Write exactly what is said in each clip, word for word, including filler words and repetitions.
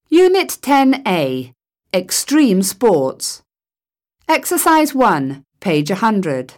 Unit ten A, Extreme Sports. Exercise one, page one hundred.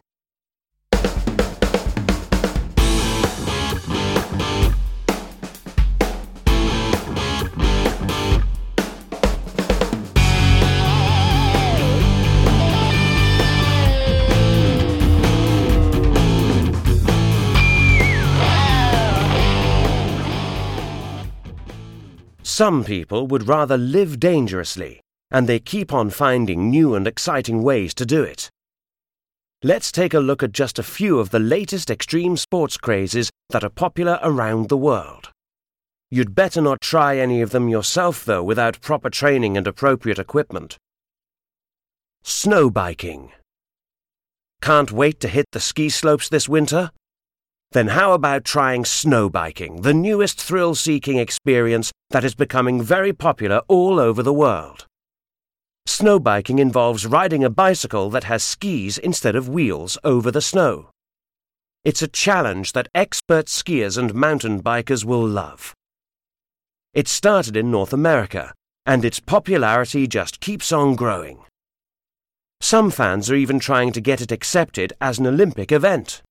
Some people would rather live dangerously, and they keep on finding new and exciting ways to do it. Let's take a look at just a few of the latest extreme sports crazes that are popular around the world. You'd better not try any of them yourself, though, without proper training and appropriate equipment. Snowbiking. Can't wait to hit the ski slopes this winter? Then how about trying snowbiking, the newest thrill-seeking experience that is becoming very popular all over the world? Snowbiking involves riding a bicycle that has skis instead of wheels over the snow. It's a challenge that expert skiers and mountain bikers will love. It started in North America, and its popularity just keeps on growing. Some fans are even trying to get it accepted as an Olympic event.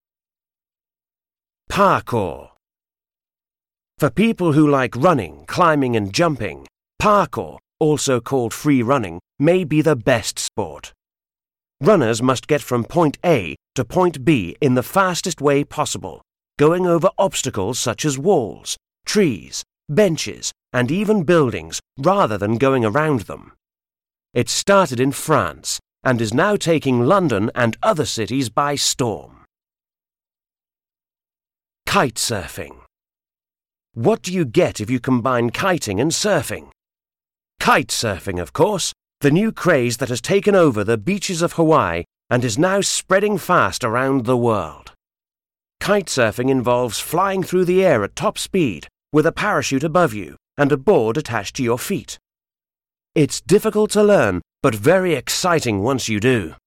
Parkour. For people who like running, climbing and jumping, parkour, also called free running, may be the best sport. Runners must get from point A to point B in the fastest way possible, going over obstacles such as walls, trees, benches, and even buildings, rather than going around them. It started in France and is now taking London and other cities by storm. Kitesurfing. What do you get if you combine kiting and surfing? Kitesurfing, of course, the new craze that has taken over the beaches of Hawaii and is now spreading fast around the world. Kitesurfing involves flying through the air at top speed with a parachute above you and a board attached to your feet. It's difficult to learn, but very exciting once you do.